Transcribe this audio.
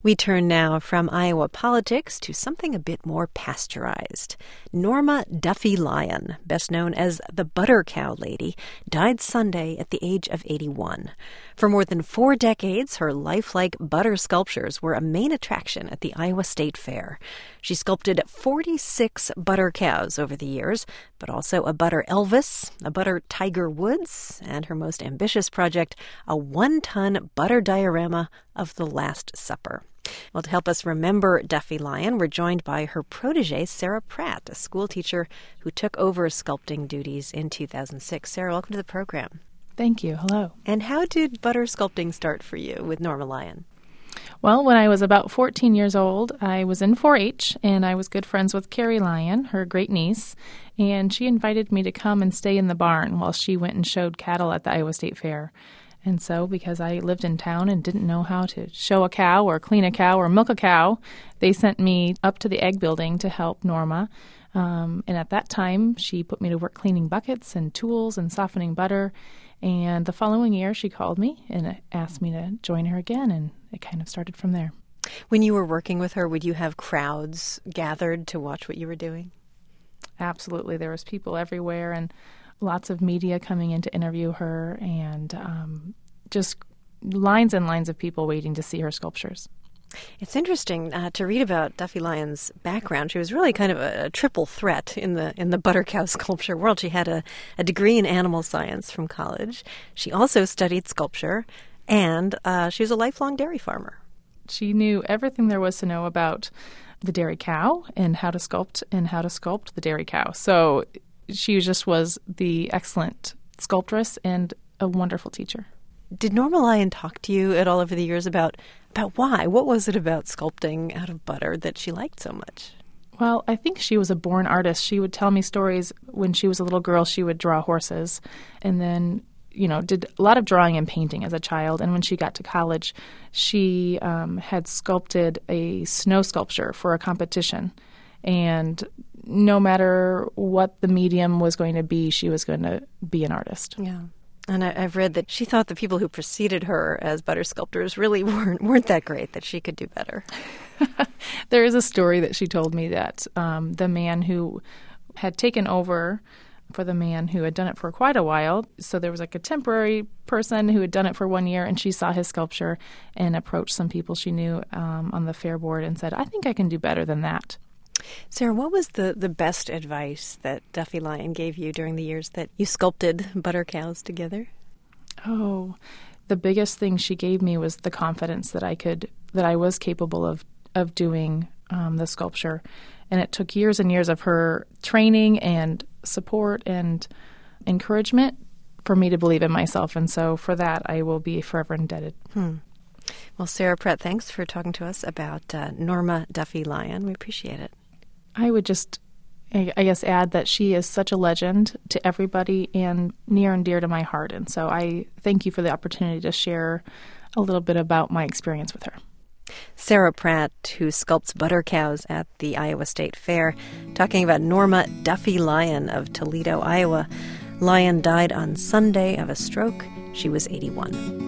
We turn now from Iowa politics to something a bit more pasteurized. Norma Duffy Lyon, best known as the Butter Cow Lady, died Sunday at the age of 81. For more than 4 decades, her lifelike butter sculptures were a main attraction at the Iowa State Fair. She sculpted 46 butter cows over the years, but also a butter Elvis, a butter Tiger Woods, and her most ambitious project, a 1-ton butter diorama of the Last Supper. Well, to help us remember Duffy Lyon, we're joined by her protege, Sarah Pratt, a school teacher who took over sculpting duties in 2006. Sarah, welcome to the program. Thank you. Hello. And how did butter sculpting start for you with Norma Lyon? Well, when I was about 14 years old, I was in 4-H, and I was good friends with Carrie Lyon, her great niece, and she invited me to come and stay in the barn while she went and showed cattle at the Iowa State Fair. And so, because I lived in town and didn't know how to show a cow or clean a cow or milk a cow, they sent me up to the egg building to help Norma. And at that time, she put me to work cleaning buckets and tools and softening butter. And the following year, she called me and asked me to join her again, and it kind of started from there. When you were working with her, would you have crowds gathered to watch what you were doing? Absolutely. There was people everywhere, and lots of media coming in to interview her, and just lines and lines of people waiting to see her sculptures. It's interesting to read about Duffy Lyon's background. She was really kind of a triple threat in the butter cow sculpture world. She had a degree in animal science from college. She also studied sculpture, and she was a lifelong dairy farmer. She knew everything there was to know about the dairy cow and how to sculpt the dairy cow. So she just was the excellent sculptress and a wonderful teacher. Did Norma Lyon talk to you at all over the years about why? What was it about sculpting out of butter that she liked so much? Well, I think she was a born artist. She would tell me stories when she was a little girl. She would draw horses, and then did a lot of drawing and painting as a child. And when she got to college, she had sculpted a snow sculpture for a competition. And no matter what the medium was going to be, she was going to be an artist. Yeah. And I've read that she thought the people who preceded her as butter sculptors really weren't that great, that she could do better. There is a story that she told me that the man who had taken over for the man who had done it for quite a while, so there was like a temporary person who had done it for 1 year, and she saw his sculpture and approached some people she knew on the fair board and said, I think I can do better than that. Sarah, what was the best advice that Duffy Lyon gave you during the years that you sculpted butter cows together? Oh, the biggest thing she gave me was the confidence that I was capable of doing the sculpture. And it took years and years of her training and support and encouragement for me to believe in myself. And so for that, I will be forever indebted. Well, Sarah Pratt, thanks for talking to us about Norma Duffy Lyon. We appreciate it. I would just, I guess, add that she is such a legend to everybody and near and dear to my heart. And so I thank you for the opportunity to share a little bit about my experience with her. Sarah Pratt, who sculpts butter cows at the Iowa State Fair, talking about Norma Duffy Lyon of Toledo, Iowa. Lyon died on Sunday of a stroke. She was 81.